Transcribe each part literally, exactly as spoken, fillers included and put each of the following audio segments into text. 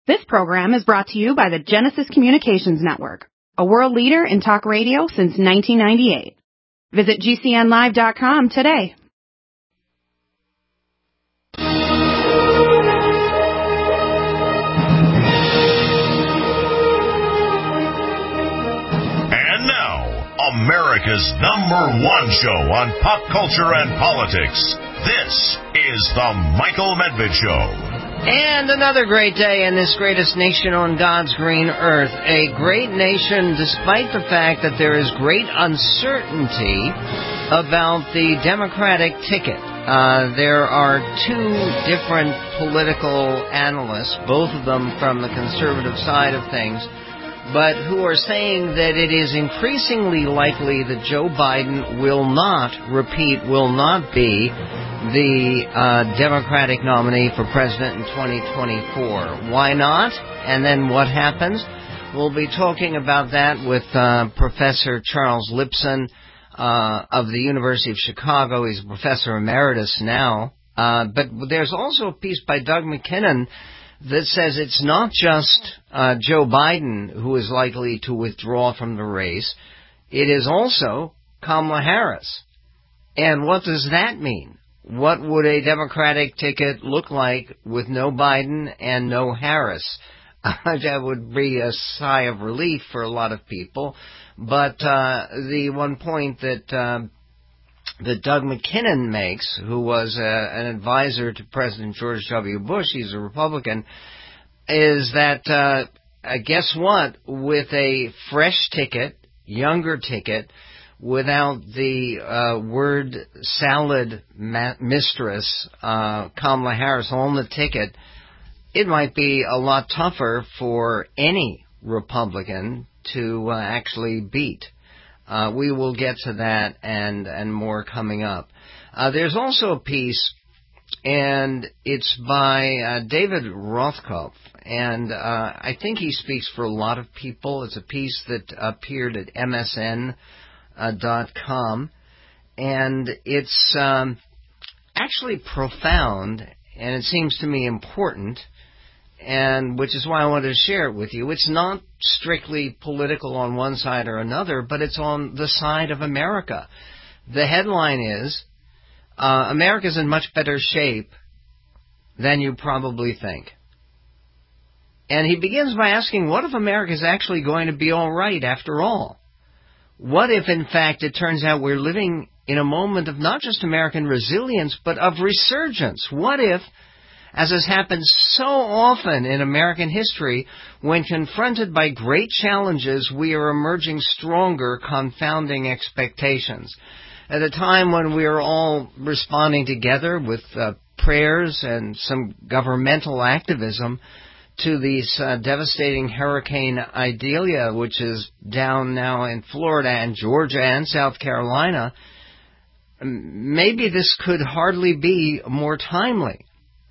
This program is brought to you by the Genesis Communications Network, a world leader in talk radio since nineteen ninety-eight. Visit G C N live dot com today. And now, America's number one show on pop culture and politics. This is The Michael Medved Show. And another great day in this greatest nation on God's green earth. A great nation despite the fact that there is great uncertainty about the Democratic ticket. Uh, there are two different political analysts, both of them from the conservative side of things, but who are saying that it is increasingly likely that Joe Biden will not repeat, will not be the uh, Democratic nominee for president in twenty twenty-four. Why not? And then what happens? We'll be talking about that with uh, Professor Charles Lipson uh, of the University of Chicago. He's a professor emeritus now. Uh, but there's also a piece by Doug McKinnon that says it's not just uh, Joe Biden who is likely to withdraw from the race. It is also Kamala Harris. And what does that mean? What would a Democratic ticket look like with no Biden and no Harris? That would be a sigh of relief for a lot of people. But uh, the one point that uh, that Doug McKinnon makes, who was uh, an advisor to President George W. Bush, he's a Republican, is that, uh, uh, guess what? With a fresh ticket, younger ticket, without the uh, word salad ma- mistress, uh, Kamala Harris, on the ticket, it might be a lot tougher for any Republican to uh, actually beat. Uh, we will get to that and, and more coming up. Uh, there's also a piece, and it's by uh, David Rothkopf, and uh, I think he speaks for a lot of people. It's a piece that appeared at M S N dot com, and it's um, actually profound, and it seems to me important, and which is why I wanted to share it with you. It's not strictly political on one side or another, but it's on the side of America. The headline is, uh, America's in much better shape than you probably think. And he begins by asking, what if America's actually going to be all right after all? What if, in fact, it turns out we're living in a moment of not just American resilience, but of resurgence? What if, as has happened so often in American history, when confronted by great challenges, we are emerging stronger, confounding expectations? At a time when we are all responding together with uh, prayers and some governmental activism to this uh, devastating Hurricane Idalia, which is down now in Florida and Georgia and South Carolina, maybe this could hardly be more timely.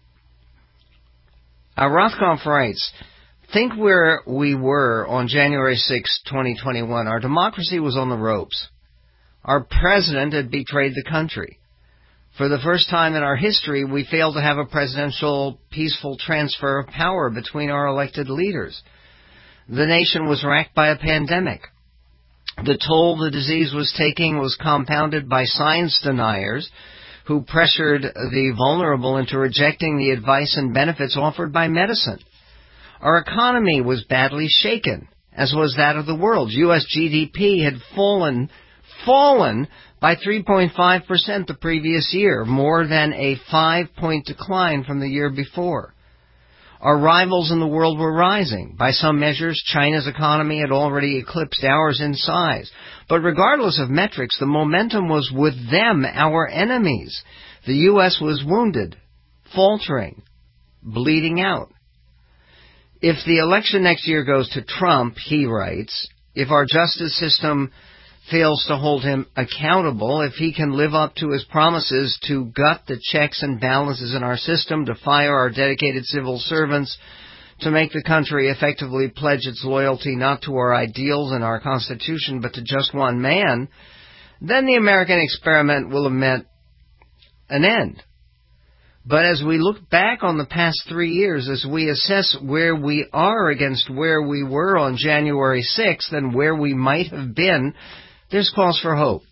Uh, Rothkopf writes, think where we were on January sixth, twenty twenty-one. Our democracy was on the ropes. Our president had betrayed the country. For the first time in our history, we failed to have a presidential peaceful transfer of power between our elected leaders. The nation was racked by a pandemic. The toll the disease was taking was compounded by science deniers who pressured the vulnerable into rejecting the advice and benefits offered by medicine. Our economy was badly shaken, as was that of the world. U S G D P had fallen, fallen by three point five percent the previous year, more than a five-point decline from the year before. Our rivals in the world were rising. By some measures, China's economy had already eclipsed ours in size. But regardless of metrics, the momentum was with them, our enemies. The U S was wounded, faltering, bleeding out. If the election next year goes to Trump, he writes, if our justice system fails to hold him accountable, if he can live up to his promises to gut the checks and balances in our system, to fire our dedicated civil servants, to make the country effectively pledge its loyalty not to our ideals and our Constitution, but to just one man, then the American experiment will have met an end. But as we look back on the past three years, as we assess where we are against where we were on January sixth and where we might have been, there's cause for hope.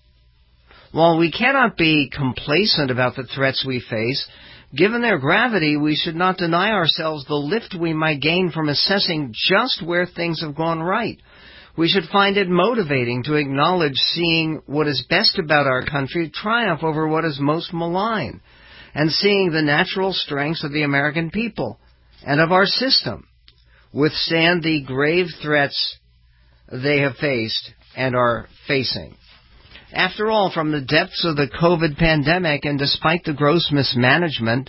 While we cannot be complacent about the threats we face, given their gravity, we should not deny ourselves the lift we might gain from assessing just where things have gone right. We should find it motivating to acknowledge seeing what is best about our country triumph over what is most malign, and seeing the natural strengths of the American people and of our system withstand the grave threats they have faced and are facing. After all, from the depths of the COVID pandemic, and despite the gross mismanagement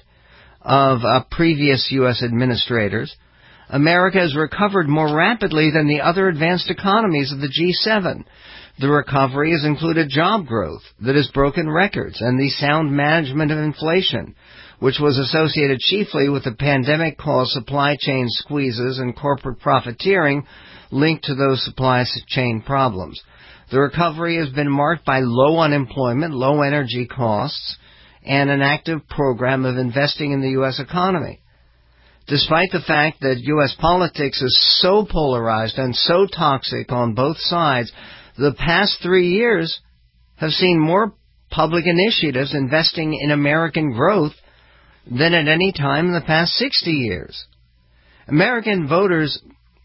of uh, previous U S administrators, America has recovered more rapidly than the other advanced economies of the G seven. The recovery has included job growth that has broken records and the sound management of inflation, which was associated chiefly with the pandemic-caused supply chain squeezes and corporate profiteering linked to those supply chain problems. The recovery has been marked by low unemployment, low energy costs, and an active program of investing in the U S economy. Despite the fact that U S politics is so polarized and so toxic on both sides, the past three years have seen more public initiatives investing in American growth than at any time in the past sixty years. American voters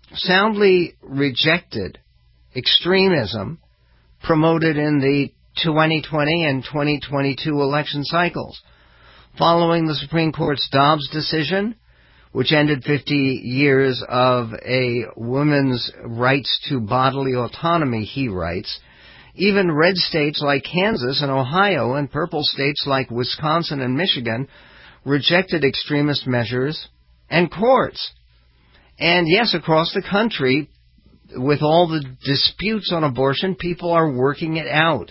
soundly rejected extremism promoted in the twenty twenty and twenty twenty-two election cycles. Following the Supreme Court's Dobbs decision, which ended fifty years of a woman's rights to bodily autonomy, he writes, even red states like Kansas and Ohio and purple states like Wisconsin and Michigan rejected extremist measures and courts. And yes, across the country, with all the disputes on abortion, people are working it out.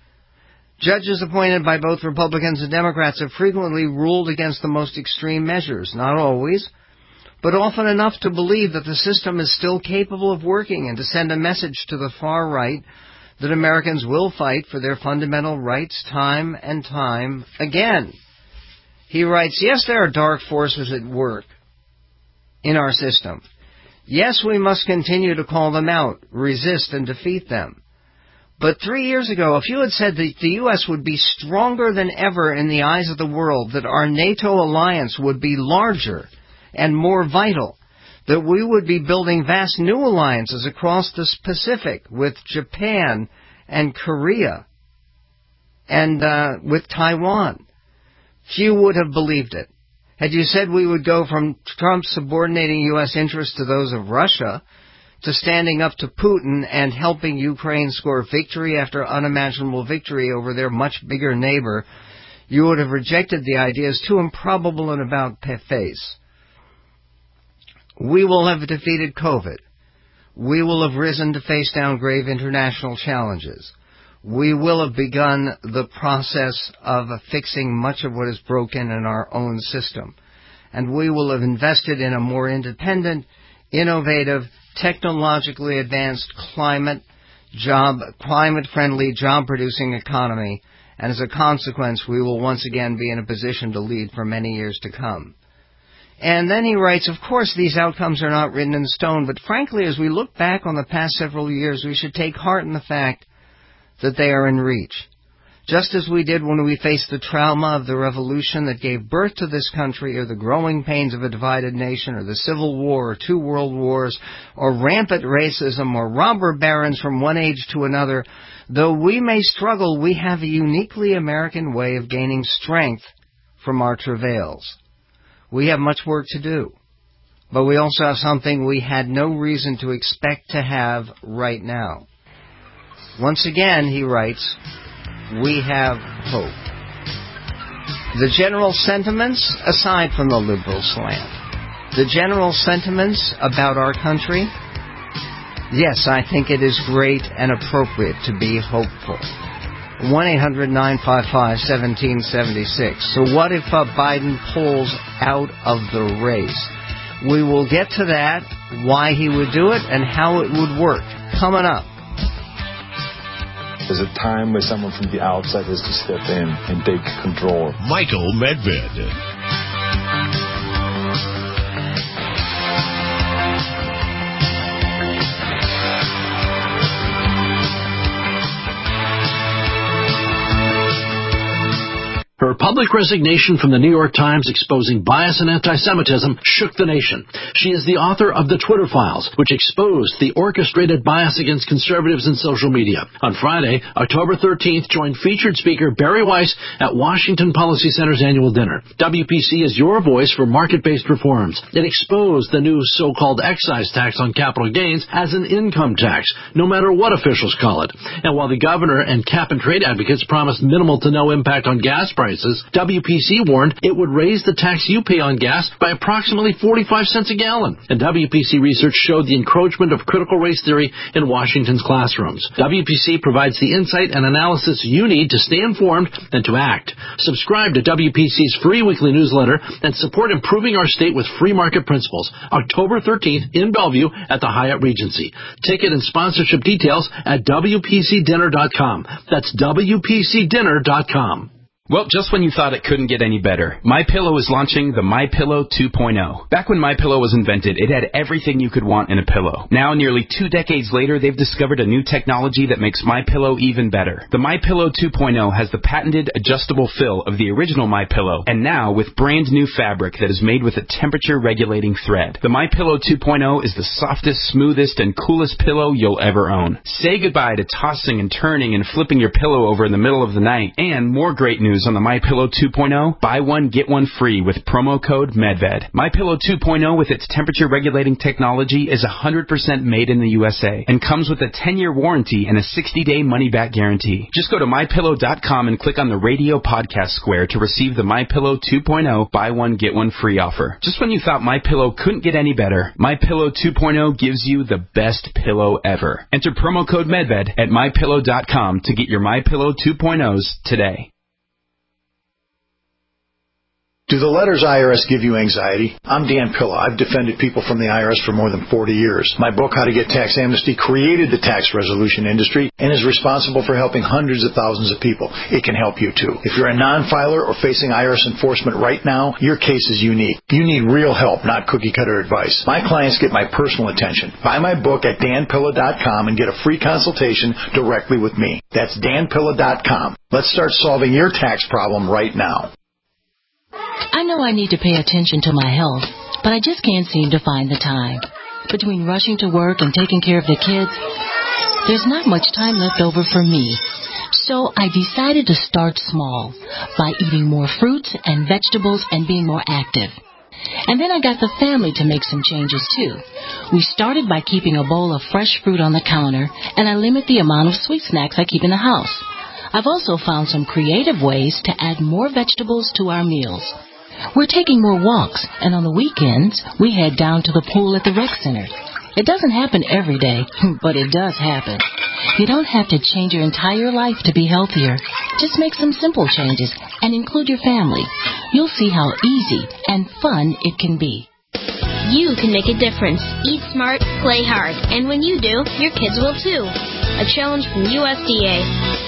Judges appointed by both Republicans and Democrats have frequently ruled against the most extreme measures, not always, but often enough to believe that the system is still capable of working and to send a message to the far right that Americans will fight for their fundamental rights time and time again. He writes, yes, there are dark forces at work in our system. Yes, we must continue to call them out, resist, and defeat them. But three years ago, if you had said that the U S would be stronger than ever in the eyes of the world, that our NATO alliance would be larger and more vital, that we would be building vast new alliances across the Pacific with Japan and Korea and uh, with Taiwan, few would have believed it. Had you said we would go from Trump subordinating U S interests to those of Russia to standing up to Putin and helping Ukraine score victory after unimaginable victory over their much bigger neighbor, you would have rejected the idea as too improbable and about face. We will have defeated COVID. We will have risen to face down grave international challenges. We will have begun the process of fixing much of what is broken in our own system. And we will have invested in a more independent, innovative, technologically advanced climate, job, climate-friendly, job-producing economy. And as a consequence, we will once again be in a position to lead for many years to come. And then he writes, of course, these outcomes are not written in stone, but frankly, as we look back on the past several years, we should take heart in the fact that they are in reach. Just as we did when we faced the trauma of the revolution that gave birth to this country, or the growing pains of a divided nation, or the Civil War, or two world wars, or rampant racism, or robber barons from one age to another, though we may struggle, we have a uniquely American way of gaining strength from our travails. We have much work to do, but we also have something we had no reason to expect to have right now. Once again, he writes, we have hope. The general sentiments, aside from the liberal slant, the general sentiments about our country, yes, I think it is great and appropriate to be hopeful. one eight hundred nine five five one seven seven six. So what if uh, Biden pulls out of the race? We will get to that, why he would do it, and how it would work, coming up. There's a time where someone from the outside has to step in and take control. Michael Medved. Her public resignation from the New York Times exposing bias and anti-Semitism shook the nation. She is the author of The Twitter Files, which exposed the orchestrated bias against conservatives in social media. On Friday, October thirteenth, joined featured speaker Bari Weiss at Washington Policy Center's annual dinner. W P C is your voice for market-based reforms. It exposed the new so-called excise tax on capital gains as an income tax, no matter what officials call it. And while the governor and cap-and-trade advocates promised minimal to no impact on gas prices, W P C warned it would raise the tax you pay on gas by approximately forty-five cents a gallon. And W P C research showed the encroachment of critical race theory in Washington's classrooms. W P C provides the insight and analysis you need to stay informed and to act. Subscribe to W P C's free weekly newsletter and support improving our state with free market principles. October thirteenth in Bellevue at the Hyatt Regency. Ticket and sponsorship details at W P C dinner dot com. That's W P C dinner dot com. Well, just when you thought it couldn't get any better, MyPillow is launching the MyPillow two point oh. Back when MyPillow was invented, it had everything you could want in a pillow. Now, nearly two decades later, they've discovered a new technology that makes MyPillow even better. The MyPillow two point oh has the patented adjustable fill of the original MyPillow, and now with brand new fabric that is made with a temperature-regulating thread. The MyPillow two point oh is the softest, smoothest, and coolest pillow you'll ever own. Say goodbye to tossing and turning and flipping your pillow over in the middle of the night. And more great news on the MyPillow two point oh, buy one, get one free with promo code MedVed. MyPillow two point oh with its temperature-regulating technology is one hundred percent made in the U S A and comes with a ten-year warranty and a sixty-day money-back guarantee. Just go to My Pillow dot com and click on the radio podcast square to receive the MyPillow two point oh buy one, get one free offer. Just when you thought MyPillow couldn't get any better, MyPillow two point oh gives you the best pillow ever. Enter promo code MedVed at My Pillow dot com to get your MyPillow two point ohs today. Do the letters I R S give you anxiety? I'm Dan Pilla. I've defended people from the I R S for more than forty years. My book, How to Get Tax Amnesty, created the tax resolution industry and is responsible for helping hundreds of thousands of people. It can help you, too. If you're a non-filer or facing I R S enforcement right now, your case is unique. You need real help, not cookie-cutter advice. My clients get my personal attention. Buy my book at Dan Pilla dot com and get a free consultation directly with me. That's Dan Pilla dot com. Let's start solving your tax problem right now. I know I need to pay attention to my health, but I just can't seem to find the time. Between rushing to work and taking care of the kids, there's not much time left over for me. So I decided to start small by eating more fruits and vegetables and being more active. And then I got the family to make some changes, too. We started by keeping a bowl of fresh fruit on the counter, and I limit the amount of sweet snacks I keep in the house. I've also found some creative ways to add more vegetables to our meals. We're taking more walks, and on the weekends, we head down to the pool at the rec center. It doesn't happen every day, but it does happen. You don't have to change your entire life to be healthier. Just make some simple changes and include your family. You'll see how easy and fun it can be. You can make a difference. Eat smart, play hard, and when you do, your kids will too. A challenge from U S D A.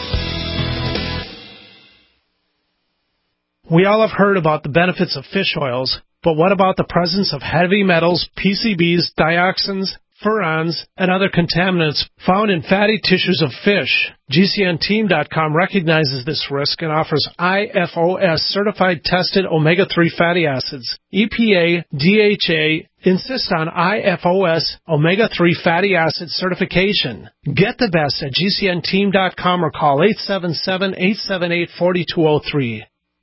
We all have heard about the benefits of fish oils, but what about the presence of heavy metals, P C Bs, dioxins, furans, and other contaminants found in fatty tissues of fish? G C N team dot com recognizes this risk and offers I F O S certified tested omega three fatty acids. E P A, D H A insist on I F O S omega three fatty acid certification. Get the best at G C N team dot com or call eight seven seven, eight seven eight, four two zero three.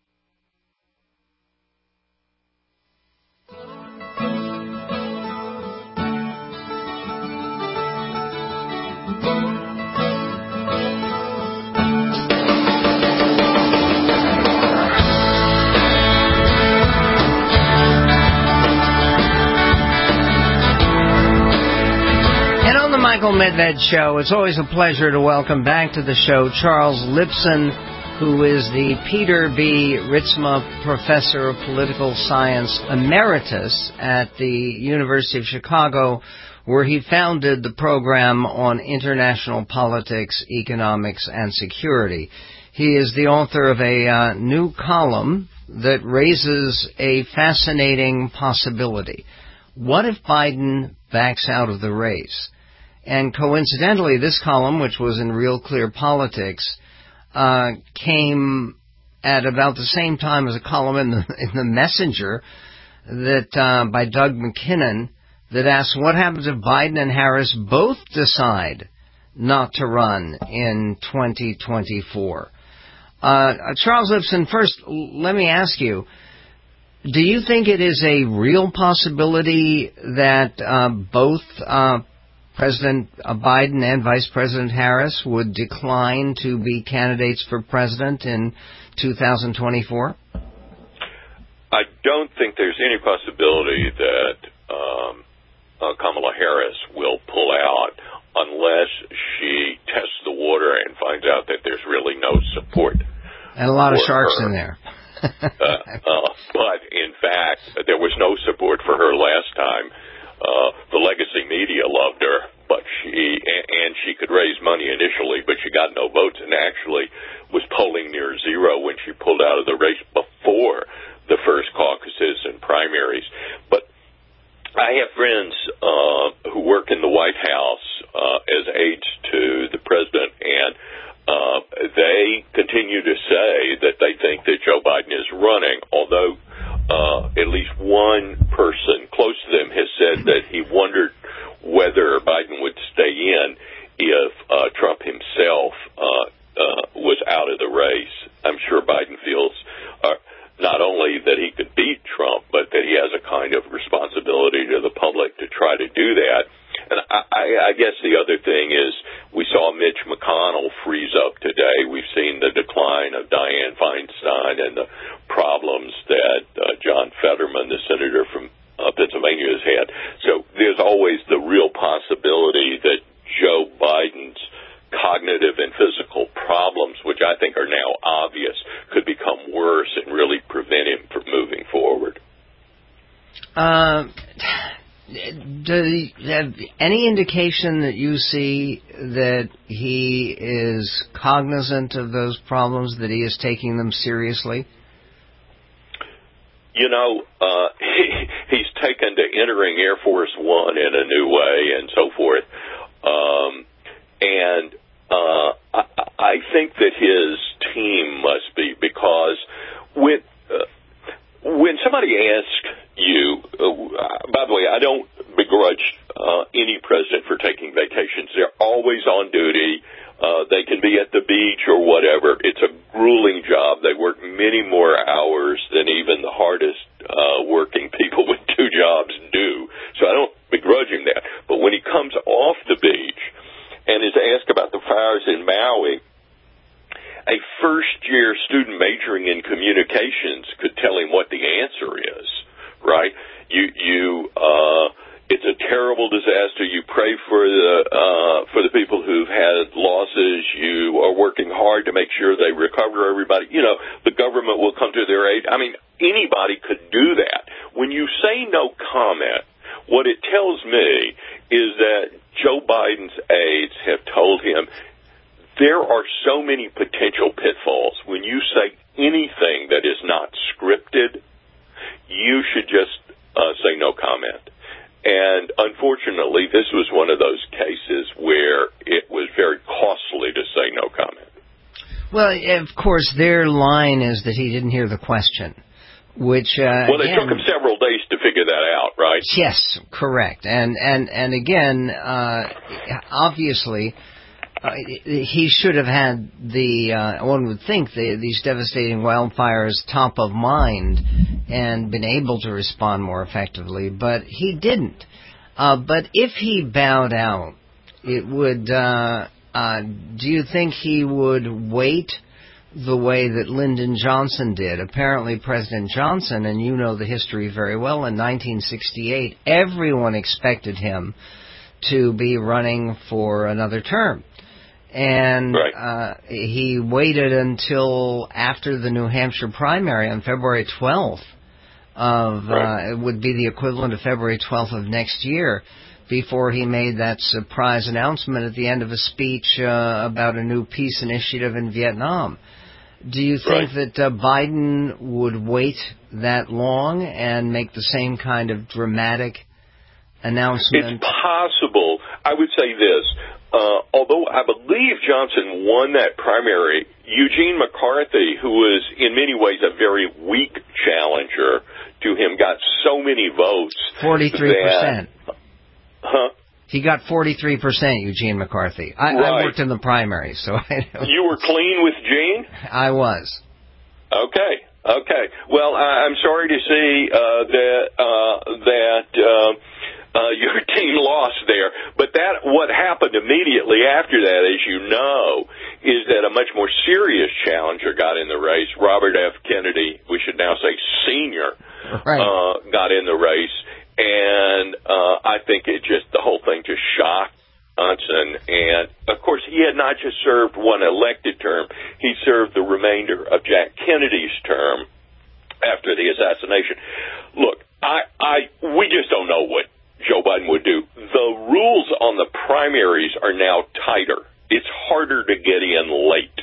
Michael Medved Show. It's always a pleasure to welcome back to the show Charles Lipson, who is the Peter B. Ritzma Professor of Political Science Emeritus at the University of Chicago, where he founded the program on international politics, economics, and security. He is the author of a uh, new column that raises a fascinating possibility. What if Biden backs out of the race? And coincidentally, this column, which was in Real Clear Politics, uh, came at about the same time as a column in the, in the Messenger that uh, by Doug McKinnon that asks what happens if Biden and Harris both decide not to run in twenty twenty-four. Uh, Charles Lipson, first, let me ask you, do you think it is a real possibility that uh, both uh, President Biden and Vice President Harris would decline to be candidates for president in two thousand twenty-four? I don't think there's any possibility that um, uh, Kamala Harris will pull out unless she tests the water and finds out that there's really no support. And a lot of sharks her. in there. uh, uh, but, in fact, there was no support for her last time. Uh, the legacy media loved her, but she, and, and she could raise money initially, but she got no votes and actually was polling near zero when she pulled out of the race before the first caucuses and primaries. But I have friends uh, who work in the White House uh, as aides to the president, and uh, they continue to say that they think that Joe Biden is running, although uh, at least one person close to them has said that he wondered whether Biden would stay in if uh, Trump himself uh, uh, was out of the race. I'm sure Biden feels uh, not only that he could beat Trump, but that he has a kind of responsibility to the public to try to do that. And I, I guess the other thing is we saw Mitch McConnell freeze up today. We've seen the decline of Dianne Feinstein and the problems that uh, John Fetterman, the senator from uh, Pennsylvania, has had. So there's always the real possibility that Joe Biden's cognitive and physical problems, which I think are now obvious, could become worse and really prevent him from moving forward. Uh, do you have any indication that you see that he is cognizant of those problems, that he is taking them seriously? You know, uh, he, he's taken to entering Air Force One in a new way and so forth. Um, and uh, I, I think that his team must be, because when uh, when somebody asks you, uh, by the way, I don't begrudge uh, any president for taking vacations. They're always on duty. Uh, they can be at the beach or whatever. It's a grueling job. They work many more hours than even the hardest uh, working people with two jobs do. So I don't begrudge him that. But when he comes off the beach and is asked about the fires in Maui, a first-year student majoring in communications could tell him what the answer is, right? You, you, uh, it's a terrible disaster. You pray for the, uh, for the people who've had losses. You are working hard to make sure they recover everybody. You know, the government will come to their aid. I mean, anybody could do that. When you say no comment, what it tells me is that Joe Biden's aides have told him there are so many potential pitfalls. When you say anything that is not scripted, you should just uh, say no comment. And unfortunately, this was one of those cases where it was very costly to say no comment. Well, of course, their line is that he didn't hear the question, which uh, well, it again, took him several days to figure that out, right? Yes, correct. And and and again, uh, obviously, uh, he should have had the uh, one would think the, these devastating wildfires top of mind and been able to respond more effectively, but he didn't. Uh, but if he bowed out, it would. Uh, uh, do you think he would wait the way that Lyndon Johnson did? Apparently, President Johnson, and you know the history very well, in nineteen sixty-eight, everyone expected him to be running for another term. And right. uh, he waited until after the New Hampshire primary on February twelfth of, right. uh, it would be the equivalent of February twelfth of next year, before he made that surprise announcement at the end of a speech uh, about a new peace initiative in Vietnam. Do you think right. that uh, Biden would wait that long and make the same kind of dramatic announcement? It's possible. I would say this. Uh, although I believe Johnson won that primary, Eugene McCarthy, who was in many ways a very weak challenger to him, got so many votes. forty-three percent. That, huh? He got forty-three percent, Eugene McCarthy. I, right. I worked in the primary, so I know. You were clean with Gene? I was. Okay. Okay. Well, I, I'm sorry to see uh, that uh, that uh, uh, your team lost there. But that what happened immediately after that, as you know, is that a much more serious challenger got in the race. Robert F. Kennedy, we should now say senior, right. uh, got in the race. And uh, I think it just, the whole thing just shocked Johnson. And, of course, he had not just served one elected term. He served the remainder of Jack Kennedy's term after the assassination. Look, I, I, we just don't know what Joe Biden would do. The rules on the primaries are now tighter. It's harder to get in late.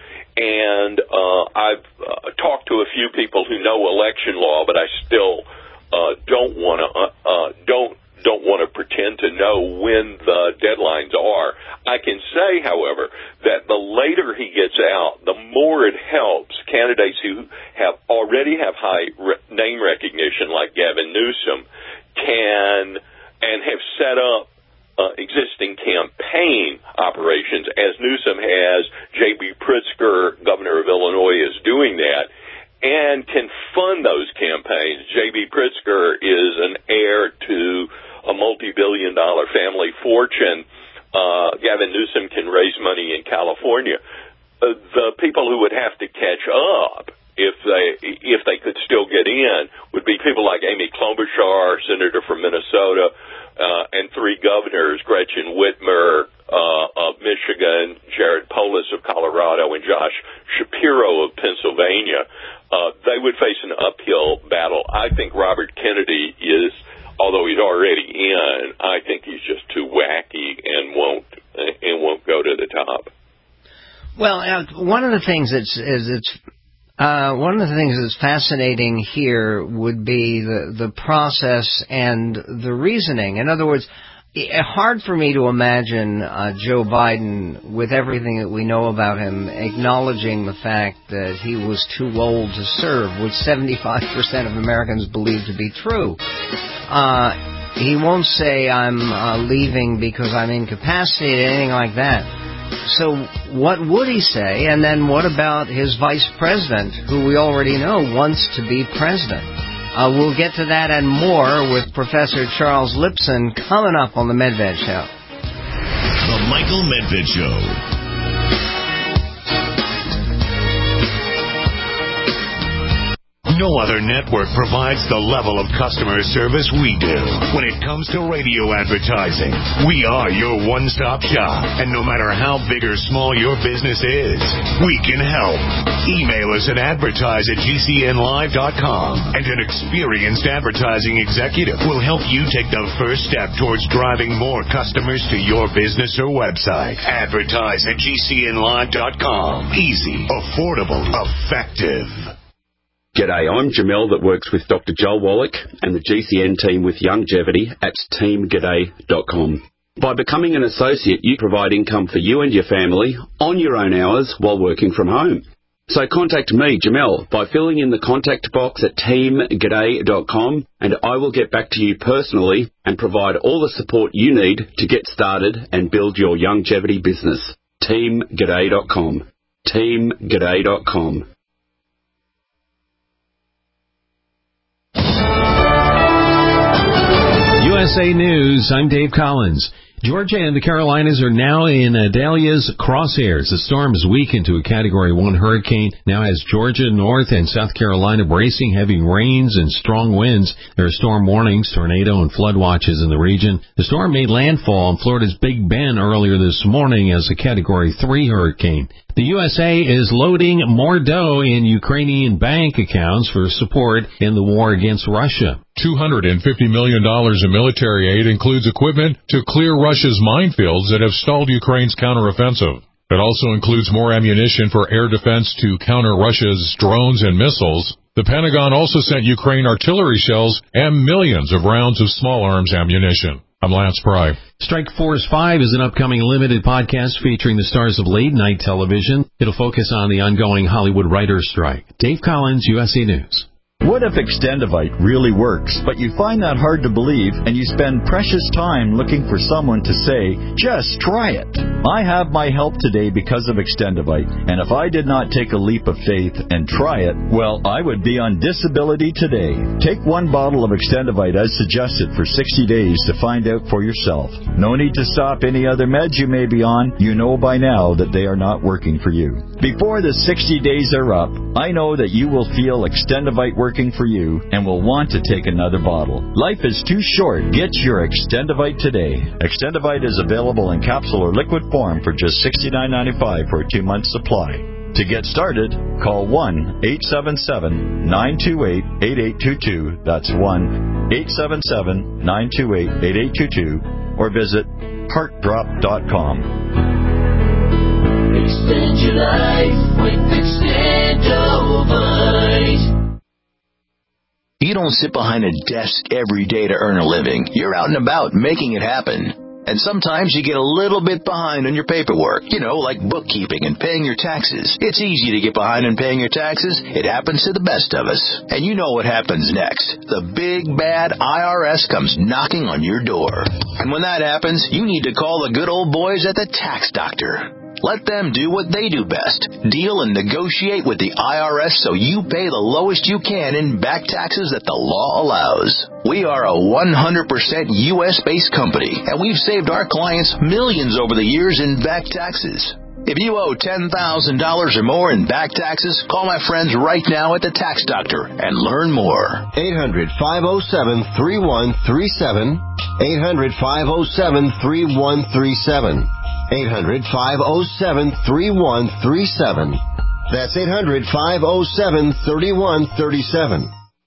And uh, I've uh, talked to a few people who know election law, but I still uh, don't want to uh, uh, don't don't want to pretend to know when the deadlines are. I can say, however, that the later he gets out, the more it helps candidates who have already have high re- name recognition, like Gavin Newsom, can and have set up uh, existing campaign operations, as Newsom has. J B. Pritzker, governor of Illinois, is doing that, and can fund those campaigns. J B. Pritzker is an heir to a multi-billion dollar family fortune. Uh, Gavin Newsom can raise money in California. Uh, the people who would have to catch up, if they if they could still get in, would be people like Amy Klobuchar, senator from Minnesota, uh, and three governors, Gretchen Whitmer uh, of Michigan, Jared Polis of Colorado, and Josh Shapiro of Pennsylvania. Uh, they would face an uphill battle. I think Robert Kennedy is, although he's already in, I think he's just too wacky and won't and won't go to the top. Well, uh, one of the things that's is it's uh, one of the things that's fascinating here would be the the process and the reasoning. In other words, it's hard for me to imagine uh, Joe Biden, with everything that we know about him, acknowledging the fact that he was too old to serve, which seventy-five percent of Americans believe to be true. Uh, he won't say, I'm uh, leaving because I'm incapacitated, anything like that. So what would he say? And then what about his vice president, who we already know wants to be president? Uh, we'll get to that and more with Professor Charles Lipson coming up on The Medved Show. The Michael Medved Show. No other network provides the level of customer service we do. When it comes to radio advertising, we are your one-stop shop. And no matter how big or small your business is, we can help. Email us at advertise at G C N live dot com, and an experienced advertising executive will help you take the first step towards driving more customers to your business or website. Advertise at G C N live dot com. Easy, affordable, effective. G'day, I'm Jamel that works with Doctor Joel Wallach and the G C N team with Longevity at team g'day dot com. By becoming an associate, you provide income for you and your family on your own hours while working from home. So contact me, Jamel, by filling in the contact box at team g'day dot com, and I will get back to you personally and provide all the support you need to get started and build your longevity business. team g'day dot com. team g'day dot com. U S A News, I'm Dave Collins. Georgia and the Carolinas are now in Idalia's crosshairs. The storm has weakened to a Category one hurricane. Now has Georgia, North, and South Carolina bracing heavy rains and strong winds. There are storm warnings, tornado, and flood watches in the region. The storm made landfall in Florida's Big Bend earlier this morning as a Category three hurricane. The U S A is loading more dough in Ukrainian bank accounts for support in the war against Russia. two hundred fifty million dollars in military aid includes equipment to clear Russia's minefields that have stalled Ukraine's counteroffensive. It also includes more ammunition for air defense to counter Russia's drones and missiles. The Pentagon also sent Ukraine artillery shells and millions of rounds of small arms ammunition. I'm Lance Pry. Strike Force five is an upcoming limited podcast featuring the stars of late-night television. It'll focus on the ongoing Hollywood writers' strike. Dave Collins, U S A News. What if Extendivite really works, but you find that hard to believe and you spend precious time looking for someone to say, just try it? I have my help today because of Extendivite, and if I did not take a leap of faith and try it, well, I would be on disability today. Take one bottle of Extendivite as suggested for sixty days to find out for yourself. No need to stop any other meds you may be on. You know by now that they are not working for you. Before the sixty days are up, I know that you will feel Extendivite working for you and will want to take another bottle. Life is too short. Get your Extendivite today. Extendivite is available in capsule or liquid form for just sixty-nine ninety-five for a two-month supply. To get started, call one eight seven seven, nine two eight, eight eight two two. That's one eight seven seven, nine two eight, eight eight two two or visit heart drop dot com. Extend your life with Extendivite. You don't sit behind a desk every day to earn a living. You're out and about making it happen. And sometimes you get a little bit behind on your paperwork, you know, like bookkeeping and paying your taxes. It's easy to get behind on paying your taxes. It happens to the best of us. And you know what happens next. The big, bad I R S comes knocking on your door. And when that happens, you need to call the good old boys at the Tax Doctor. Let them do what they do best. Deal and negotiate with the I R S so you pay the lowest you can in back taxes that the law allows. We are a one hundred percent U S-based company, and we've saved our clients millions over the years in back taxes. If you owe ten thousand dollars or more in back taxes, call my friends right now at the Tax Doctor and learn more. eight hundred, five oh seven, three one three seven. eight hundred, five oh seven, three one three seven. eight hundred, five oh seven, three one three seven. That's eight hundred, five oh seven, three one three seven.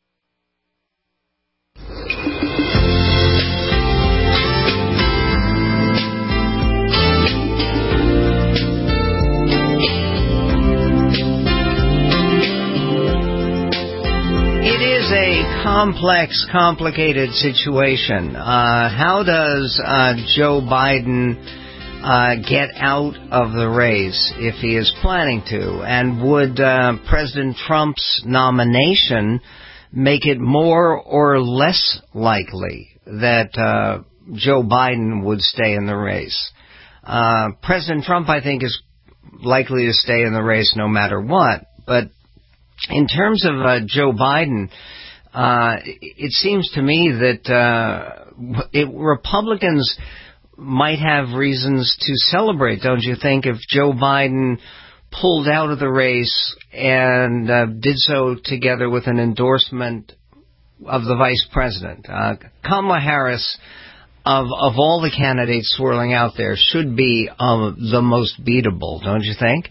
Complex, complicated situation. Uh, how does uh, Joe Biden uh, get out of the race if he is planning to? And would uh, President Trump's nomination make it more or less likely that uh, Joe Biden would stay in the race? Uh, President Trump, I think, is likely to stay in the race no matter what. But in terms of uh, Joe Biden, Uh, it seems to me that uh, it, Republicans might have reasons to celebrate, don't you think, if Joe Biden pulled out of the race and uh, did so together with an endorsement of the vice president. Uh, Kamala Harris, of, of all the candidates swirling out there, should be uh, the most beatable, don't you think?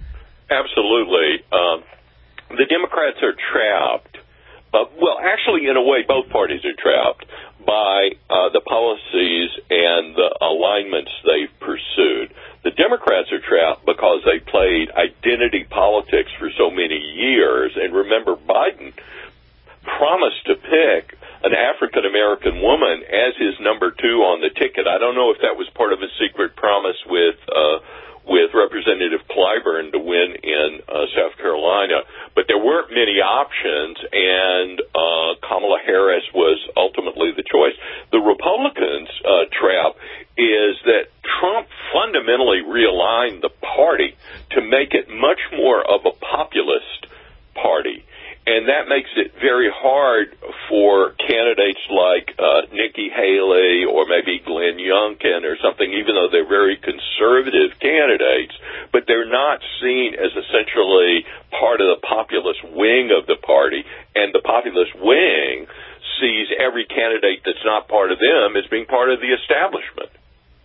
Absolutely. Um, the Democrats are trapped. Uh, well, actually, in a way, both parties are trapped by uh, the policies and the alignments they've pursued. The Democrats are trapped because they played identity politics for so many years. And remember, Biden promised to pick an African-American woman as his number two on the ticket. I don't know if that was part of a secret promise with uh, with Representative Clyburn to win in uh, South Carolina. But there weren't many options, and uh, Kamala Harris was ultimately the choice. The Republicans' uh, trap is that Trump fundamentally realigned the party to make it much more of a populist party. And that makes it very hard for candidates like uh, Nikki Haley or maybe Glenn Youngkin or something, even though they're very conservative candidates, but they're not seen as essentially part of the populist wing of the party, and the populist wing sees every candidate that's not part of them as being part of the establishment.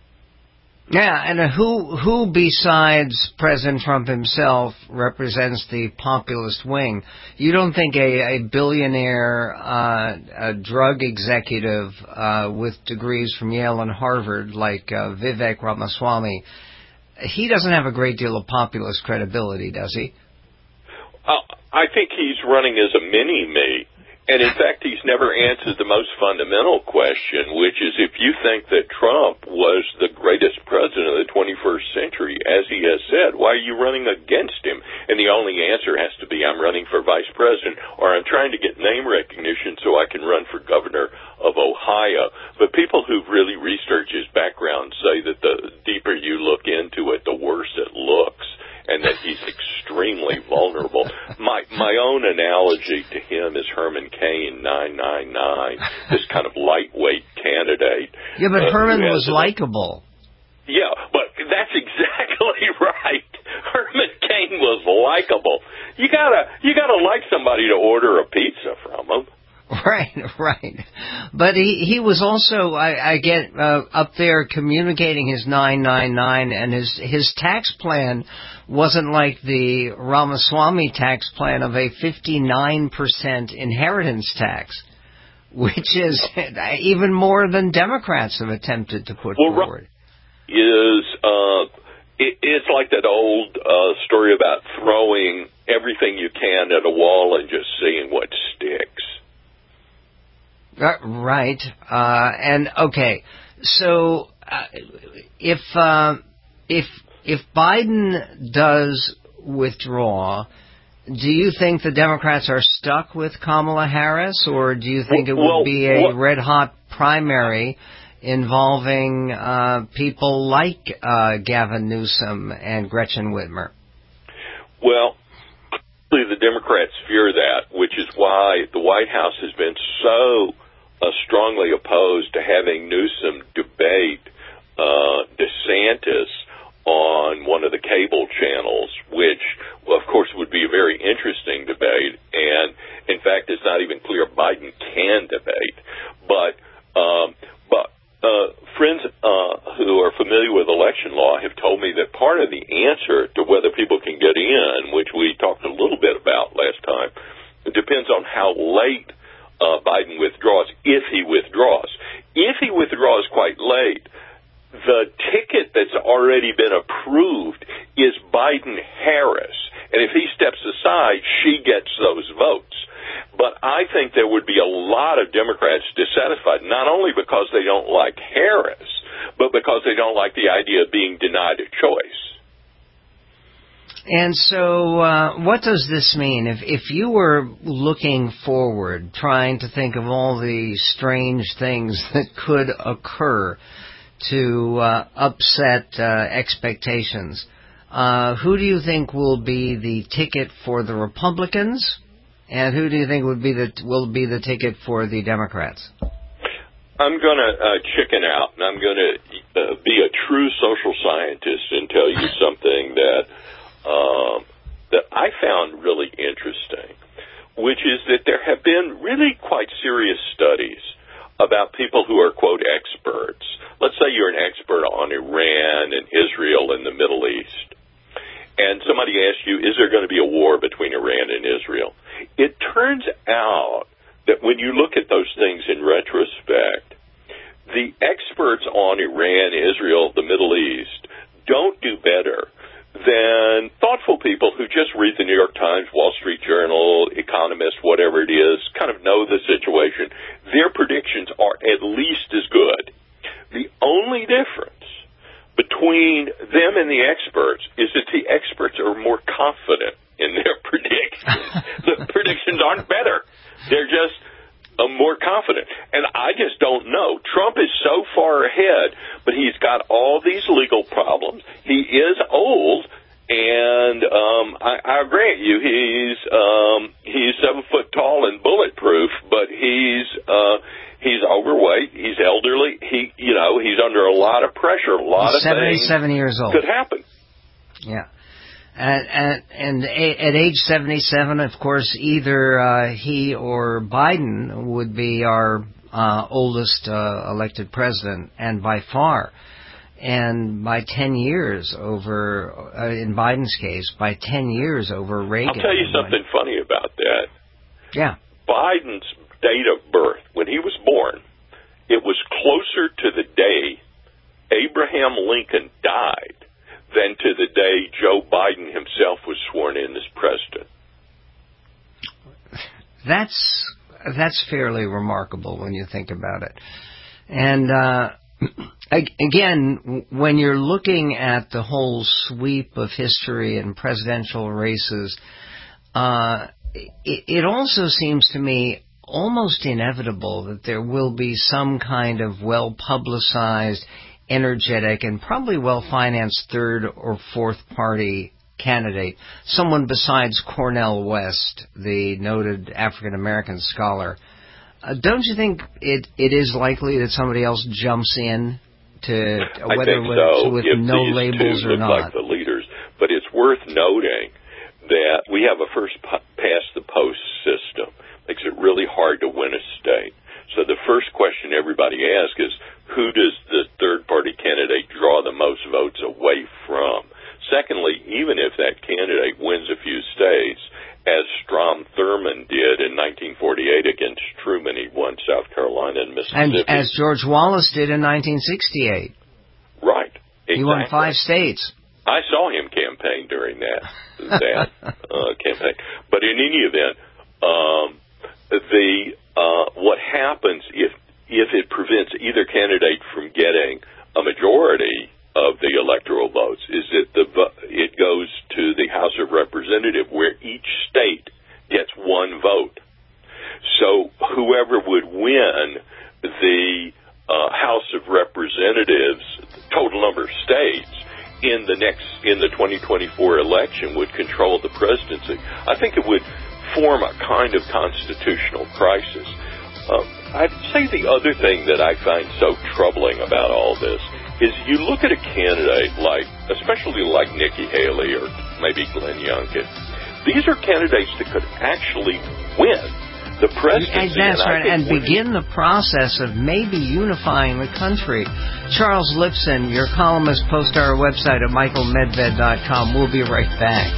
Yeah, and who who besides President Trump himself represents the populist wing? You don't think a, a billionaire uh, a drug executive uh, with degrees from Yale and Harvard like uh, Vivek Ramaswamy, he doesn't have a great deal of populist credibility, does he? Uh, I think he's running as a mini-me. And, in fact, he's never answered the most fundamental question, which is if you think that Trump was the greatest president of the twenty-first century, as he has said, why are you running against him? And the only answer has to be I'm running for vice president, or I'm trying to get name recognition so I can run for governor of Ohio. But people who've really researched his background say that the deeper you look into it, the worse it looks, and that he's extremely vulnerable. My my own analogy to him is Herman Cain, nine nine nine, this kind of lightweight candidate. Yeah, but uh, Herman was likable. Yeah, but that's exactly right. Herman Cain was likable. You gotta you gotta like somebody to order a pizza from him. Right, right. But he, he was also, I, I get, uh, up there communicating his nine nine nine, and his, his tax plan wasn't like the Ramaswamy tax plan of a fifty-nine percent inheritance tax, which is even more than Democrats have attempted to put well, forward. Is, uh, it, it's like that old uh, story about throwing everything you can at a wall and just seeing what sticks. Uh, right. Uh, and okay, so uh, if uh, if if Biden does withdraw, do you think the Democrats are stuck with Kamala Harris, or do you think it would well, be a well, red-hot primary involving uh, people like uh, Gavin Newsom and Gretchen Whitmer? Well, clearly the Democrats fear that, which is why the White House has been so Uh, strongly opposed to having Newsom debate uh, DeSantis on one of the cable channels, which, well, of course, would be a very interesting debate. And, in fact, it's not even clear Biden can debate. But, um, but uh, friends uh, who are familiar with election law have told me that part of the answer to whether people can get in, which we talked a little bit about last time, it depends on how late Uh, Biden withdraws, if he withdraws. If he withdraws quite late, the ticket that's already been approved is Biden-Harris. And if he steps aside, she gets those votes. But I think there would be a lot of Democrats dissatisfied, not only because they don't like Harris, but because they don't like the idea of being denied a choice. And so, uh, what does this mean? If if you were looking forward, trying to think of all the strange things that could occur to uh, upset uh, expectations, uh, who do you think will be the ticket for the Republicans, and who do you think would be the will be the ticket for the Democrats? I'm going to uh, chicken out, and I'm going to uh, be a true social scientist and tell you something that. Um, that I found really interesting, which is that there have been really quite serious studies about people who are, quote, experts. Let's say you're an expert on Iran and Israel and the Middle East, and somebody asks you, is there going to be a war between Iran and Israel? It turns out that when you look at those things in retrospect, the experts on Iran, Israel, the Middle East don't do better than thoughtful people who just read the New York Times, Wall Street Journal, Economist, whatever it is, kind of know the situation. Their predictions are at least as good. The only difference between them and the experts is that the experts are more confident in their predictions. The predictions aren't better. They're just uh, more confident. And I just don't know. Trump is so far ahead, but he's got all these legal problems. He is old, And um, I, I agree with you. He's um, he's seven foot tall and bulletproof, but he's uh, he's overweight. He's elderly. He you know he's under a lot of pressure. A lot he's of seventy-seven things years old. could happen. Yeah. At, at, and at age seventy-seven, of course, either uh, he or Biden would be our uh, oldest uh, elected president, and by far. And by ten years over, uh, in Biden's case, by ten years over Reagan. I'll tell you something funny about that. Yeah. Biden's date of birth, when he was born, it was closer to the day Abraham Lincoln died than to the day Joe Biden himself was sworn in as president. That's, that's fairly remarkable when you think about it. And, uh, again, when you're looking at the whole sweep of history and presidential races, uh, it, it also seems to me almost inevitable that there will be some kind of well-publicized, energetic, and probably well-financed third or fourth party candidate, someone besides Cornel West, the noted African-American scholar. Uh, don't you think it it is likely that somebody else jumps in to uh, whether, I think whether so, with if no these labels two or look not? like the leaders. But it's worth noting that we have a first past the post system. Makes it really hard to win a state. So the first question everybody asks is, who does the third party candidate draw the most votes away from? Secondly, even if that candidate wins a few states, as Strom Thurmond did in nineteen forty-eight against Truman, he won South Carolina and Mississippi. And as George Wallace did in nineteen sixty-eight. Right. Exactly. He won five states. I saw him campaign during that that uh, campaign. But in any event, um, the uh, what happens if if it prevents either candidate from getting a majority of the electoral votes is that the it goes to the House of Representatives, where each state gets one vote. So whoever would win the uh, House of Representatives total number of states in the next in the twenty twenty-four election would control the presidency. I think it would form a kind of constitutional crisis. Uh, I'd say the other thing that I find so troubling about all this is you look at a candidate like, especially like Nikki Haley or maybe Glenn Youngkin. These are candidates that could actually win the presidency. And that's and right, and begin the process of maybe unifying the country. Charles Lipson, your columnist, post our website at michael medved dot com. We'll be right back.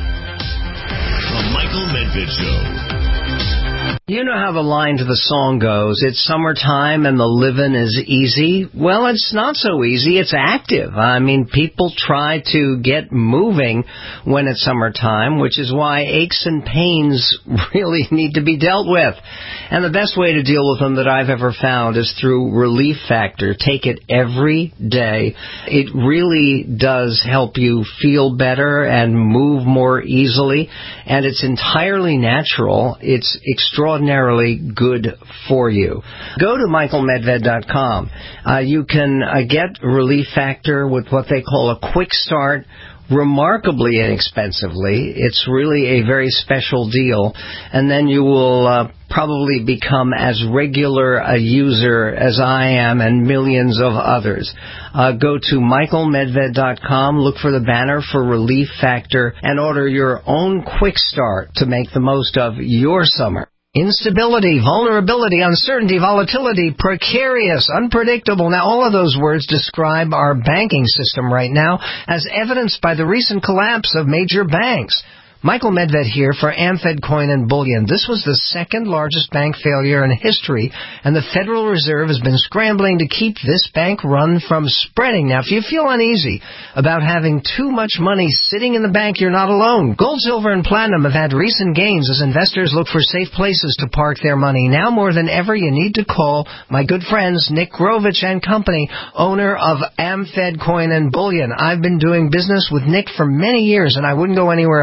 The Michael Medved Show. You know how the line to the song goes, it's summertime and the living is easy. Well, it's not so easy, it's active. I mean, people try to get moving when it's summertime, which is why aches and pains really need to be dealt with. And the best way to deal with them that I've ever found is through Relief Factor. Take it every day. It really does help you feel better and move more easily. And it's entirely natural. It's extraordinarily good for you. Go to michael medved dot com. Uh, you can uh, get Relief Factor with what they call a quick start, remarkably inexpensively. It's really a very special deal. And then you will uh, probably become as regular a user as I am and millions of others. Uh, go to michael medved dot com, look for the banner for Relief Factor, and order your own quick start to make the most of your summer. Instability, vulnerability, uncertainty, volatility, precarious, unpredictable. Now, all of those words describe our banking system right now, as evidenced by the recent collapse of major banks. Michael Medved here for AmFed Coin and Bullion. This was the second largest bank failure in history, and the Federal Reserve has been scrambling to keep this bank run from spreading. Now, if you feel uneasy about having too much money sitting in the bank, you're not alone. Gold, silver, and platinum have had recent gains as investors look for safe places to park their money. Now more than ever, you need to call my good friends Nick Grovich and Company, owner of AmFed Coin and Bullion. I've been doing business with Nick for many years, and I wouldn't go anywhere else.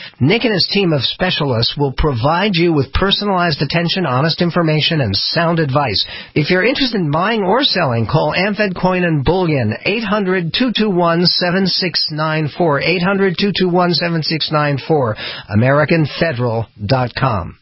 Nick and his team of specialists will provide you with personalized attention, honest information, and sound advice. If you're interested in buying or selling, call Amfed Coin and Bullion, eight hundred, two two one, seven six nine four, eight hundred, two two one, seven six nine four, American Federal dot com.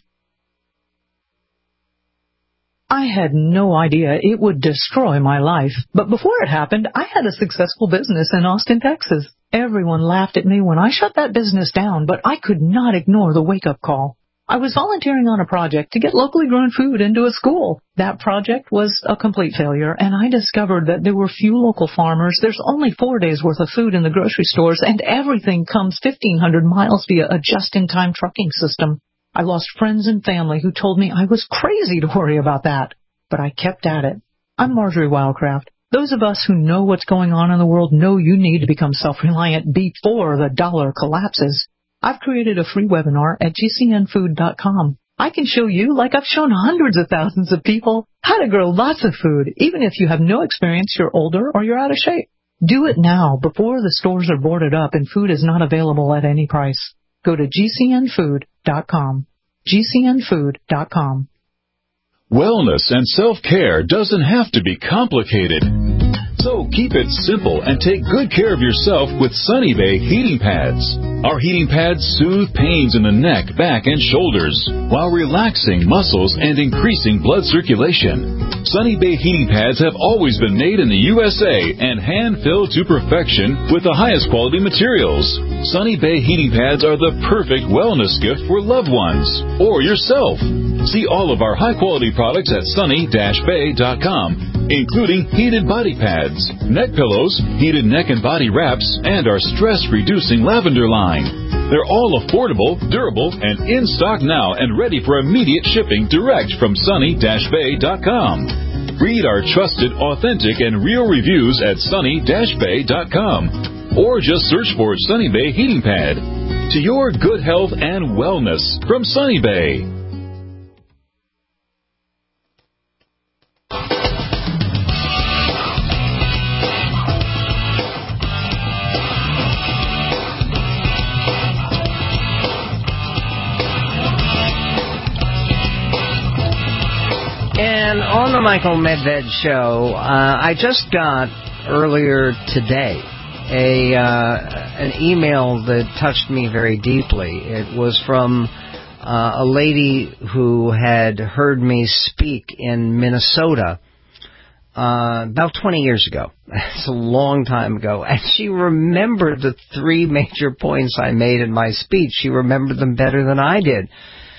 I had no idea it would destroy my life, but before it happened, I had a successful business in Austin, Texas. Everyone laughed at me when I shut that business down, but I could not ignore the wake-up call. I was volunteering on a project to get locally grown food into a school. That project was a complete failure, and I discovered that there were few local farmers, there's only four days' worth of food in the grocery stores, and everything comes fifteen hundred miles via a just-in-time trucking system. I lost friends and family who told me I was crazy to worry about that, but I kept at it. I'm Marjorie Wildcraft. Those of us who know what's going on in the world know you need to become self-reliant before the dollar collapses. I've created a free webinar at G C N food dot com. I can show you, like I've shown hundreds of thousands of people, how to grow lots of food, even if you have no experience, you're older, or you're out of shape. Do it now before the stores are boarded up and food is not available at any price. Go to G C N food dot com. G C N food dot com. Wellness and self-care doesn't have to be complicated. So keep it simple and take good care of yourself with Sunny Bay heating pads. Our heating pads soothe pains in the neck, back, and shoulders while relaxing muscles and increasing blood circulation. Sunny Bay heating pads have always been made in the U S A and hand-filled to perfection with the highest quality materials. Sunny Bay heating pads are the perfect wellness gift for loved ones or yourself. See all of our high-quality products at sunny dash bay dot com, including heated body pads, neck pillows, heated neck and body wraps, and our stress-reducing lavender line. They're all affordable, durable, and in stock now and ready for immediate shipping direct from sunny dash bay dot com. Read our trusted, authentic, and real reviews at sunny dash bay dot com, or just search for Sunny Bay Heating Pad. To your good health and wellness from Sunny Bay. And on the Michael Medved Show, uh, I just got earlier today a uh, an email that touched me very deeply. It was from uh, a lady who had heard me speak in Minnesota uh, about twenty years ago. It's a long time ago. And she remembered the three major points I made in my speech. She remembered them better than I did.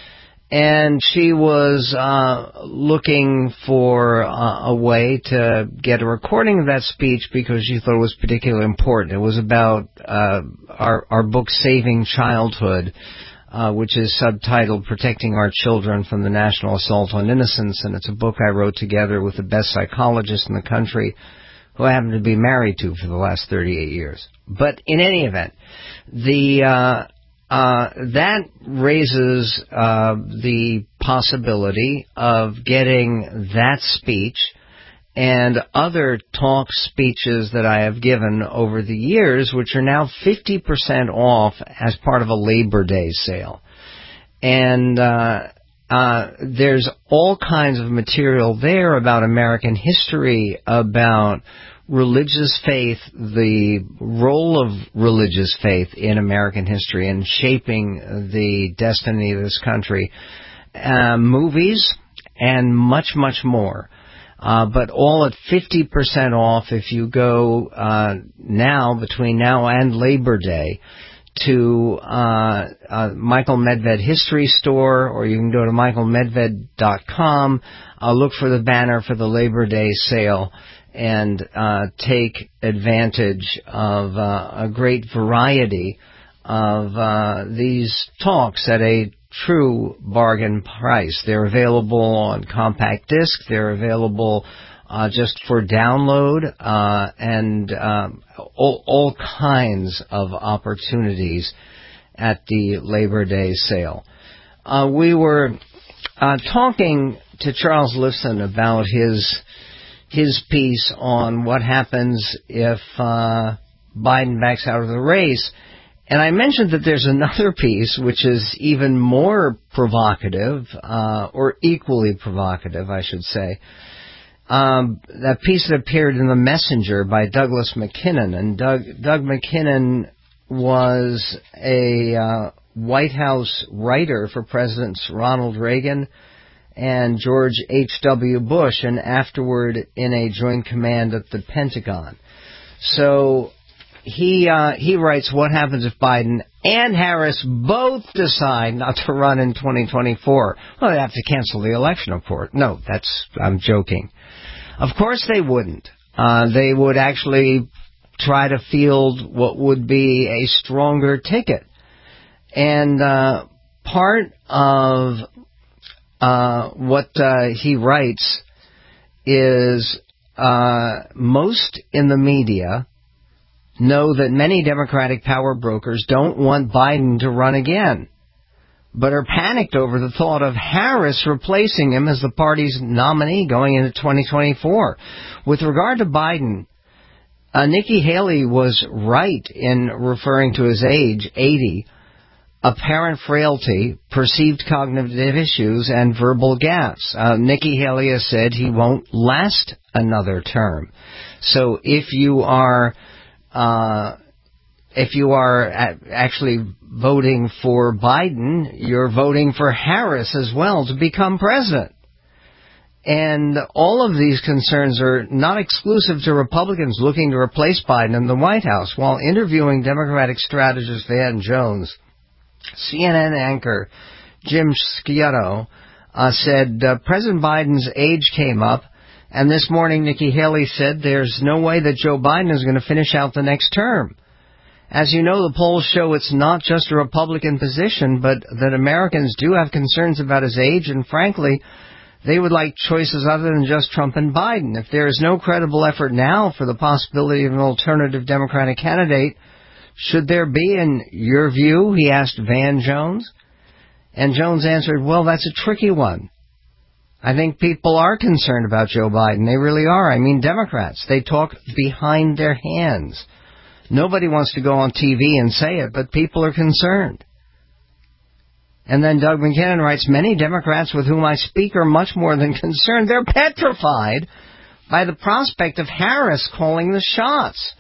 And she was uh looking for uh, a way to get a recording of that speech because she thought it was particularly important. It was about uh our our book Saving Childhood, uh which is subtitled Protecting Our Children from the National Assault on Innocence, and it's a book I wrote together with the best psychologist in the country, who I happen to be married to for the last thirty-eight years. But in any event, the uh Uh, that raises uh, the possibility of getting that speech and other talk speeches that I have given over the years, which are now fifty percent off as part of a Labor Day sale. And uh, uh, there's all kinds of material there about American history, about religious faith, the role of religious faith in American history and shaping the destiny of this country, uh, movies, and much, much more. Uh, but all at fifty percent off if you go uh, now, between now and Labor Day, to uh, uh, Michael Medved History Store, or you can go to michael medved dot com, uh, look for the banner for the Labor Day sale, and uh, take advantage of uh, a great variety of uh, these talks at a true bargain price. They're available on compact disc. They're available uh, just for download, uh, and um, all, all kinds of opportunities at the Labor Day sale. Uh, we were uh, talking to Charles Lifson about his his piece on what happens if uh, Biden backs out of the race. And I mentioned that there's another piece which is even more provocative, uh, or equally provocative, I should say. Um, that piece that appeared in The Messenger by Douglas McKinnon. And Doug, Doug McKinnon was a uh, White House writer for Presidents Ronald Reagan and George H W. Bush, and afterward in a joint command at the Pentagon. So he uh, he writes, what happens if Biden and Harris both decide not to run in twenty twenty-four? Well, they have to cancel the election, of course. No, that's, I'm joking. Of course they wouldn't. Uh, they would actually try to field what would be a stronger ticket. And uh, part of uh, what uh, he writes is uh, most in the media know that many Democratic power brokers don't want Biden to run again, but are panicked over the thought of Harris replacing him as the party's nominee going into twenty twenty-four. With regard to Biden, uh, Nikki Haley was right in referring to his age, eighty, apparent frailty, perceived cognitive issues, and verbal gaps. Uh, Nikki Haley has said he won't last another term. So if you are Uh, if you are actually voting for Biden, you're voting for Harris as well to become president. And all of these concerns are not exclusive to Republicans looking to replace Biden in the White House. While interviewing Democratic strategist Van Jones, C N N anchor Jim Sciutto uh, said uh, President Biden's age came up. And this morning, Nikki Haley said there's no way that Joe Biden is going to finish out the next term. As you know, the polls show it's not just a Republican position, but that Americans do have concerns about his age, and frankly, they would like choices other than just Trump and Biden. If there is no credible effort now for the possibility of an alternative Democratic candidate, should there be, in your view? He asked Van Jones. And Jones answered, well, that's a tricky one. I think people are concerned about Joe Biden. They really are. I mean, Democrats, they talk behind their hands. Nobody wants to go on T V and say it, but people are concerned. And then Doug McKinnon writes, many Democrats with whom I speak are much more than concerned. They're petrified by the prospect of Harris calling the shots.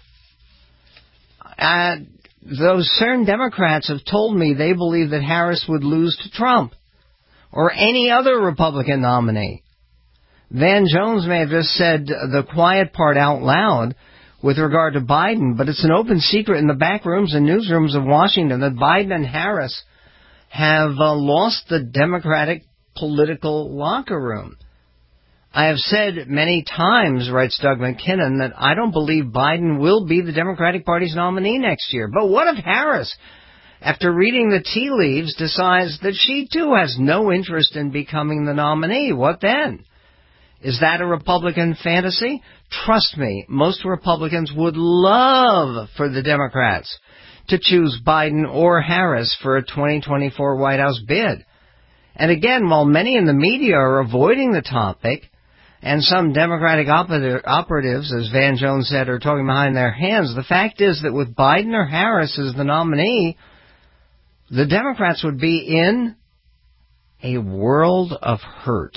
Uh, those certain Democrats have told me they believe that Harris would lose to Trump or any other Republican nominee. Van Jones may have just said the quiet part out loud with regard to Biden, but it's an open secret in the back rooms and newsrooms of Washington that Biden and Harris have uh, lost the Democratic political locker room. I have said many times, writes Doug McKinnon, that I don't believe Biden will be the Democratic Party's nominee next year. But what if Harris, after reading the tea leaves, decides that she too has no interest in becoming the nominee? What then? Is that a Republican fantasy? Trust me, most Republicans would love for the Democrats to choose Biden or Harris for a twenty twenty-four White House bid. And again, while many in the media are avoiding the topic, and some Democratic operatives, as Van Jones said, are talking behind their hands, the fact is that with Biden or Harris as the nominee, the Democrats would be in a world of hurt.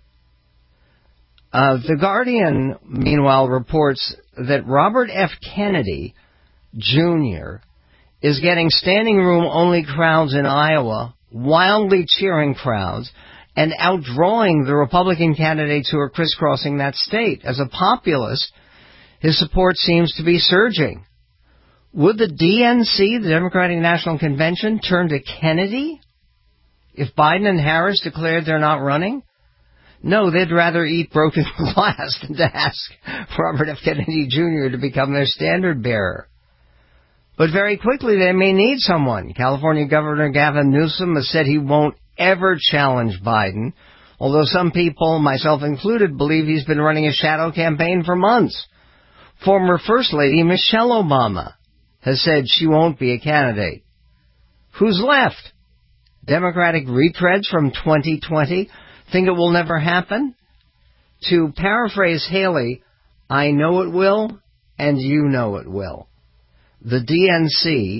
Uh, the Guardian, meanwhile, reports that Robert F. Kennedy, Junior, is getting standing room only crowds in Iowa, wildly cheering crowds, and outdrawing the Republican candidates who are crisscrossing that state. As a populist, his support seems to be surging. Would the D N C, the Democratic National Convention, turn to Kennedy if Biden and Harris declared they're not running? No, they'd rather eat broken glass than to ask Robert F. Kennedy, Junior to become their standard bearer. But very quickly they may need someone. California Governor Gavin Newsom has said he won't ever challenge Biden, although some people, myself included, believe he's been running a shadow campaign for months. Former First Lady Michelle Obama has said she won't be a candidate. Who's left? Democratic retreads from twenty twenty think it will never happen? To paraphrase Haley, I know it will, and you know it will. The D N C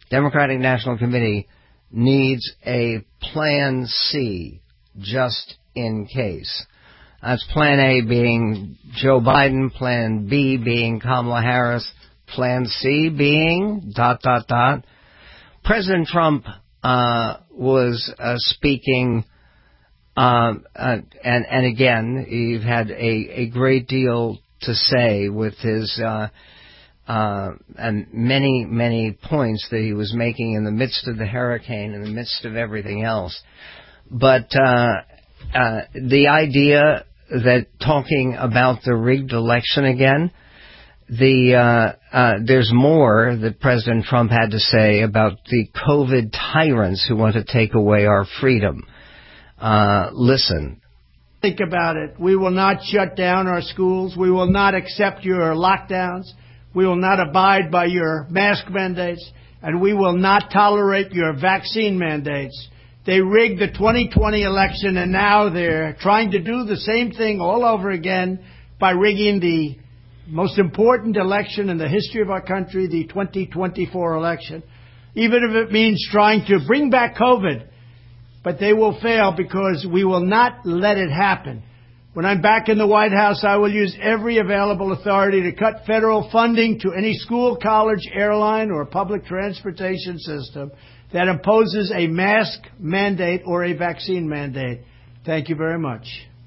Democratic National Committee needs a Plan C just in case. That's Plan A being Joe Biden, Plan B being Kamala Harris, Plan C being dot, dot, dot. President Trump uh, was uh, speaking, um, uh, and, and again, he had a, a great deal to say with his uh, uh, and many, many points that he was making in the midst of the hurricane, in the midst of everything else. But uh, uh, the idea that talking about the rigged election again, the uh, uh, there's more that President Trump had to say about the COVID tyrants who want to take away our freedom. Uh, listen. Think about it. We will not shut down our schools. We will not accept your lockdowns. We will not abide by your mask mandates. And we will not tolerate your vaccine mandates. They rigged the twenty twenty election, and now they're trying to do the same thing all over again by rigging the most important election in the history of our country, the twenty twenty-four election, even if it means trying to bring back COVID. But they will fail because we will not let it happen. When I'm back in the White House, I will use every available authority to cut federal funding to any school, college, airline, or public transportation system that imposes a mask mandate or a vaccine mandate. Thank you very much.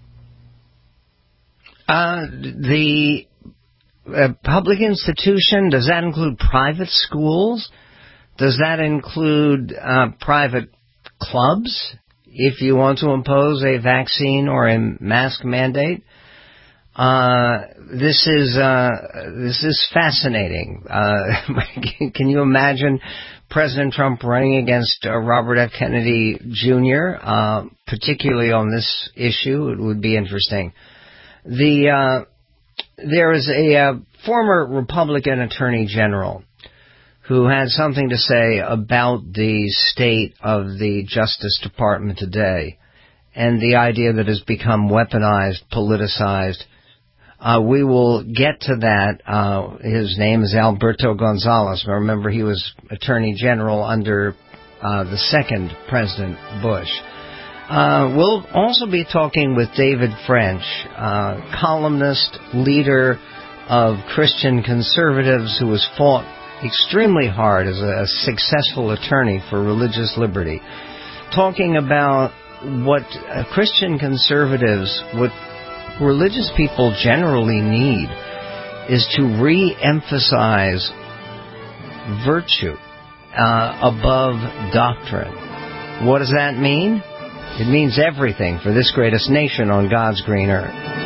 Uh, the uh, public institution, does that include private schools? Does that include uh, private clubs, if you want to impose a vaccine or a mask mandate? Uh, this is uh, this is fascinating. Uh, can you imagine President Trump running against uh, Robert F. Kennedy Junior, uh, particularly on this issue? It would be interesting. The uh, there is a uh, former Republican Attorney General who had something to say about the state of the Justice Department today and the idea that has become weaponized, politicized. Uh, we will get to that. Uh, his name is Alberto Gonzales. Remember, he was Attorney General under uh, the second President Bush. Uh, we'll also be talking with David French, uh, columnist, leader of Christian conservatives who has fought extremely hard as a successful attorney for religious liberty, talking about what uh, Christian conservatives, what religious people generally need, is to re-emphasize virtue uh, above doctrine. What does that mean? It means everything for this greatest nation on God's green earth.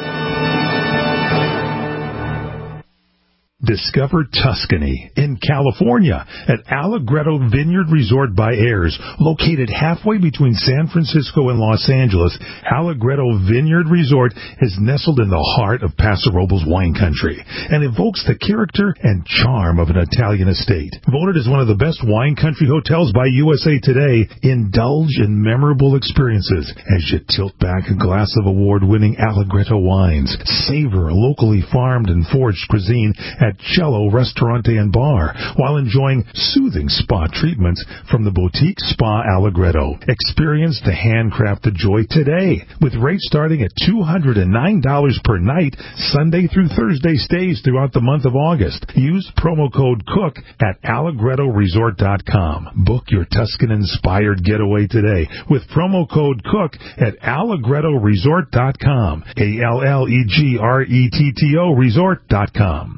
Discover Tuscany in California at Allegretto Vineyard Resort by Ayers. Located halfway between San Francisco and Los Angeles, Allegretto Vineyard Resort is nestled in the heart of Paso Robles wine country and evokes the character and charm of an Italian estate. Voted as one of the best wine country hotels by U S A Today, indulge in memorable experiences as you tilt back a glass of award-winning Allegretto wines. Savor locally farmed and foraged cuisine at Cello Restaurante and Bar, while enjoying soothing spa treatments from the boutique Spa Allegretto. Experience the handcrafted joy today, with rates starting at two hundred nine dollars per night, Sunday through Thursday stays throughout the month of August. Use promo code COOK at Allegretto Resort dot com. Book your Tuscan-inspired getaway today with promo code COOK at Allegretto Resort dot com. A L L E G R E T T O Resort dot com.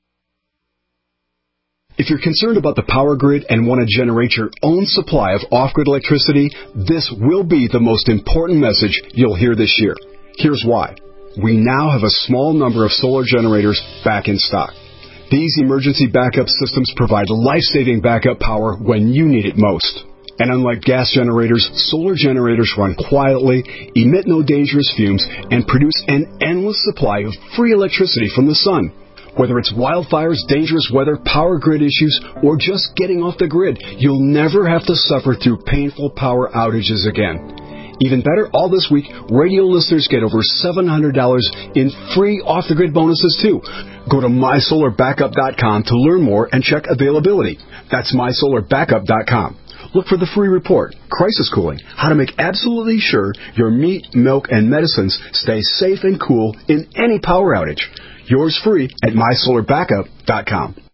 If you're concerned about the power grid and want to generate your own supply of off-grid electricity, this will be the most important message you'll hear this year. Here's why. We now have a small number of solar generators back in stock. These emergency backup systems provide life-saving backup power when you need it most. And unlike gas generators, solar generators run quietly, emit no dangerous fumes, and produce an endless supply of free electricity from the sun. Whether it's wildfires, dangerous weather, power grid issues, or just getting off the grid, you'll never have to suffer through painful power outages again. Even better, all this week, radio listeners get over seven hundred dollars in free off-the-grid bonuses, too. Go to my solar backup dot com to learn more and check availability. That's my solar backup dot com. Look for the free report, Crisis Cooling, how to make absolutely sure your meat, milk, and medicines stay safe and cool in any power outage. Yours free at my solar backup dot com.